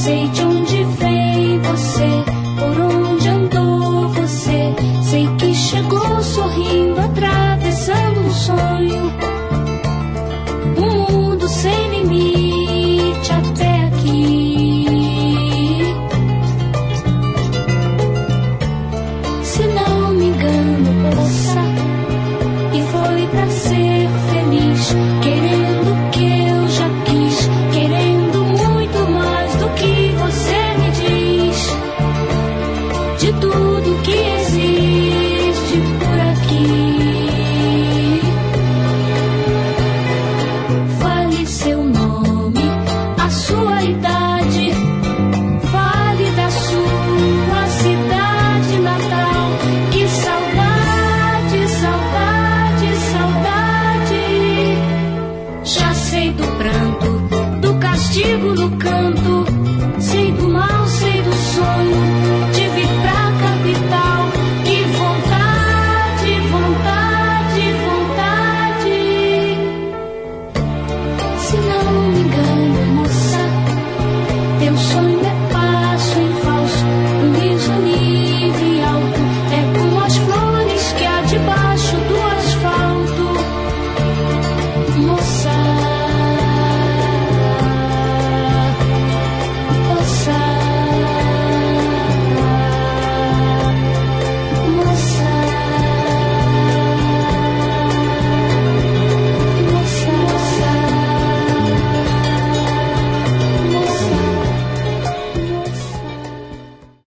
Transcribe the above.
sei de onde vem você, por onde andou você. Sei que chegou sorrindo, atravessando um sonho, um mundo sem limite até aqui. Se não me engano, moça, e foi pra ser feliz, querendo o que eu já quis, querendo muito mais do que você me diz, de tudo que existe por aqui. Fale seu nome, a sua idade, fale da sua cidade natal. Que saudade, saudade, saudade. Já sei do pranto, do castigo no canto, sei do mal, sei do sonho de vir pra capital. Que vontade, vontade, vontade. Se não me engano, moça, teu sonho